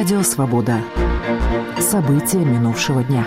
Радио «Свобода». События минувшего дня.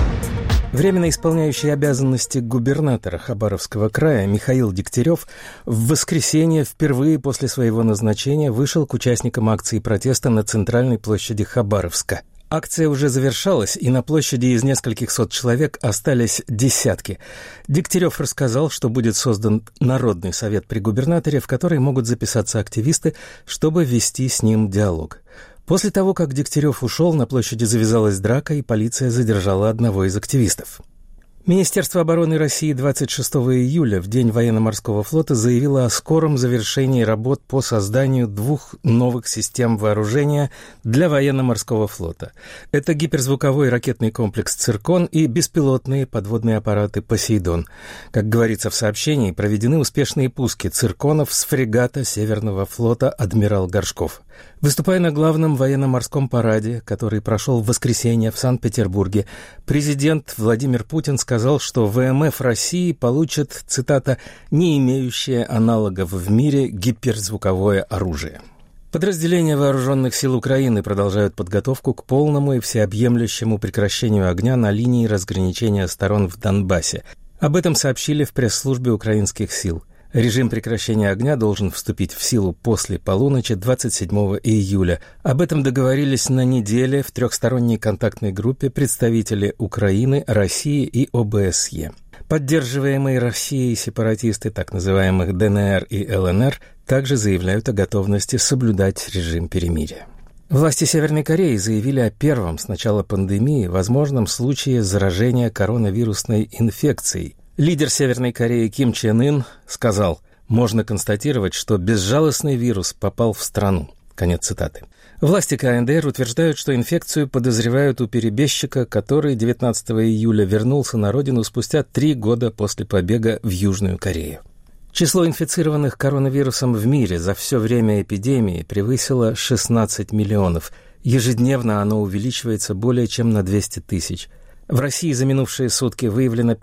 Временно исполняющий обязанности губернатора Хабаровского края Михаил Дегтярев в воскресенье впервые после своего назначения вышел к участникам акции протеста на центральной площади Хабаровска. Акция уже завершалась, и на площади из нескольких сот человек остались десятки. Дегтярев рассказал, что будет создан Народный совет при губернаторе, в который могут записаться активисты, чтобы вести с ним диалог. После того, как Дегтярев ушел, на площади завязалась драка, и полиция задержала одного из активистов. Министерство обороны России 26 июля, в День военно-морского флота, заявило о скором завершении работ по созданию 2 новых систем вооружения для военно-морского флота. Это гиперзвуковой ракетный комплекс «Циркон» и беспилотные подводные аппараты «Посейдон». Как говорится в сообщении, проведены успешные пуски «Цирконов» с фрегата Северного флота «Адмирал Горшков». Выступая на главном военно-морском параде, который прошел в воскресенье в Санкт-Петербурге, президент Владимир Путин сказал, что ВМФ России получит, цитата, «не имеющее аналогов в мире гиперзвуковое оружие». Подразделения вооруженных сил Украины продолжают подготовку к полному и всеобъемлющему прекращению огня на линии разграничения сторон в Донбассе. Об этом сообщили в пресс-службе украинских сил. Режим прекращения огня должен вступить в силу после полуночи 27 июля. Об этом договорились на неделе в трехсторонней контактной группе представители Украины, России и ОБСЕ. Поддерживаемые Россией сепаратисты так называемых ДНР и ЛНР также заявляют о готовности соблюдать режим перемирия. Власти Северной Кореи заявили о первом с начала пандемии возможном случае заражения коронавирусной инфекцией. Лидер Северной Кореи Ким Чен Ын сказал: «Можно констатировать, что безжалостный вирус попал в страну». Конец цитаты. Власти КНДР утверждают, что инфекцию подозревают у перебежчика, который 19 июля вернулся на родину спустя 3 года после побега в Южную Корею. Число инфицированных коронавирусом в мире за все время эпидемии превысило 16 миллионов. Ежедневно оно увеличивается более чем на 200 тысяч. В России за минувшие сутки выявлено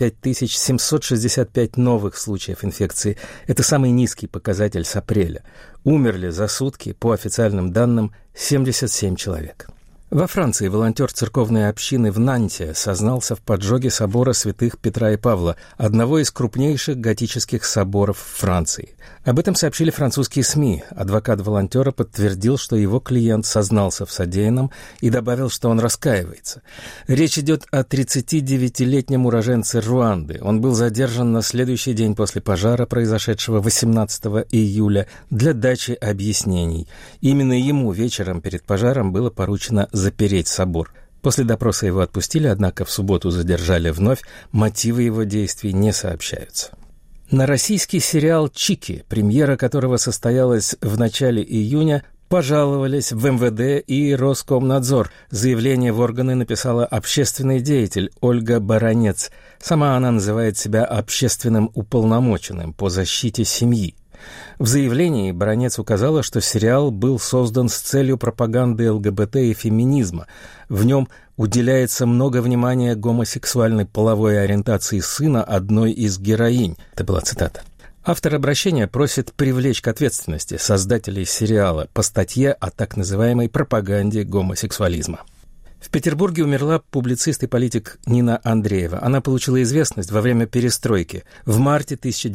5765 новых случаев инфекции. Это самый низкий показатель с апреля. Умерли за сутки, по официальным данным, 77 человек. Во Франции волонтер церковной общины в Нанте сознался в поджоге собора святых Петра и Павла, одного из крупнейших готических соборов Франции. Об этом сообщили французские СМИ. Адвокат волонтера подтвердил, что его клиент сознался в содеянном и добавил, что он раскаивается. Речь идет о 39-летнем уроженце Руанды. Он был задержан на следующий день после пожара, произошедшего 18 июля, для дачи объяснений. Именно ему вечером перед пожаром было поручено запереть собор. После допроса его отпустили, однако в субботу задержали вновь. Мотивы его действий не сообщаются. На российский сериал «Чики», премьера которого состоялась в начале июня, пожаловались в МВД и Роскомнадзор. Заявление в органы написала общественный деятель Ольга Баранец. Сама она называет себя общественным уполномоченным по защите семьи. В заявлении Баранец указала, что сериал был создан с целью пропаганды ЛГБТ и феминизма. В нем уделяется много внимания гомосексуальной половой ориентации сына одной из героинь. Это была цитата. Автор обращения просит привлечь к ответственности создателей сериала по статье о так называемой пропаганде гомосексуализма. В Петербурге умерла публицист и политик Нина Андреева. Она получила известность во время перестройки. В марте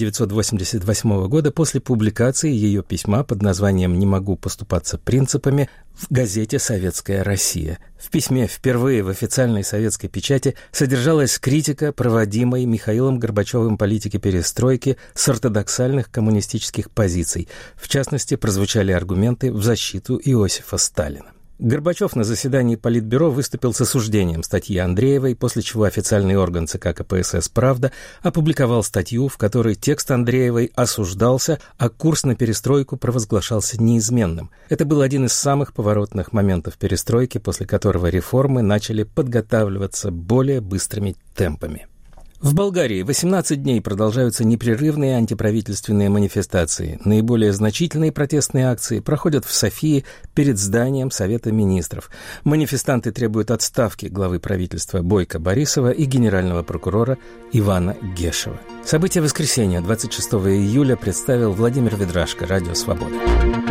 1988 года после публикации ее письма под названием «Не могу поступаться принципами» в газете «Советская Россия». В письме впервые в официальной советской печати содержалась критика, проводимой Михаилом Горбачевым политики перестройки с ортодоксальных коммунистических позиций. В частности, прозвучали аргументы в защиту Иосифа Сталина. Горбачев на заседании Политбюро выступил с осуждением статьи Андреевой, после чего официальный орган ЦК КПСС «Правда» опубликовал статью, в которой текст Андреевой осуждался, а курс на перестройку провозглашался неизменным. Это был один из самых поворотных моментов перестройки, после которого реформы начали подготавливаться более быстрыми темпами. В Болгарии 18 дней продолжаются непрерывные антиправительственные манифестации. Наиболее значительные протестные акции проходят в Софии перед зданием Совета министров. Манифестанты требуют отставки главы правительства Бойко Борисова и генерального прокурора Ивана Гешева. События воскресенья 26 июля представил Владимир Ведрашко, Радио «Свобода».